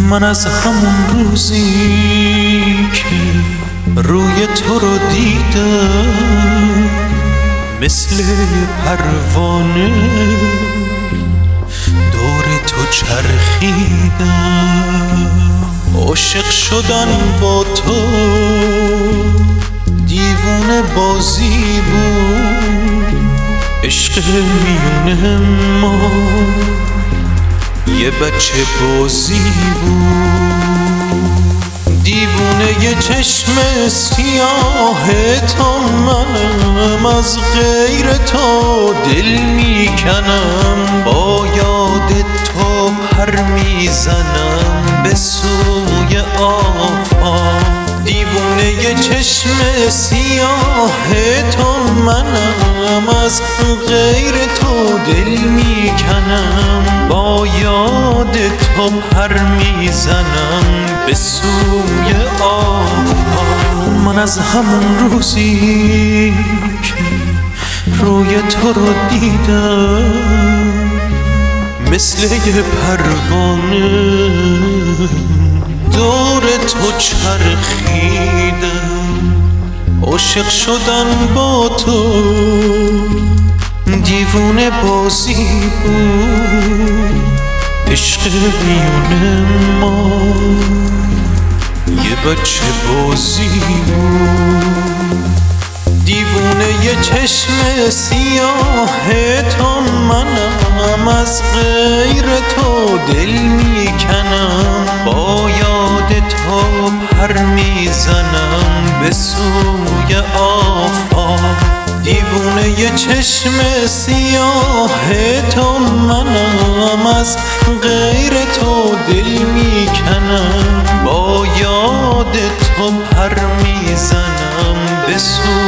من از همون روزی که روی تو رو دیدم مثل پروانه دور تو چرخیدم. عاشق شدن با تو دیوونه بازی بود، عشق میونه ما یه بچه بازی بود. دیوونه یه چشم سیاه تا منم، از غیر تو دل میکنم، با یاد تو پر میزنم به سوی آفاق. دیوونه یه چشم سیاه تا منم، از غیر تو دل میکنم، با یاد تو پر میزنم به سوی آفاق. من از همون روزی که روی تو رو دیدم مثل یه پروانه دور تو چرخیدم. عاشق شدن با تو دیوونه بازی بود، عشق میونه ما یه بچه بازی بود. دیوونه یه چشم سیاه تا منم، از غیر تو دل میکنم، با یاد تو پر میزنم به سوی آفاق. دیوونه یه چشم سیاه تا منم، از غیر تو دل میکنم، با یاد تو پر میزنم به سوی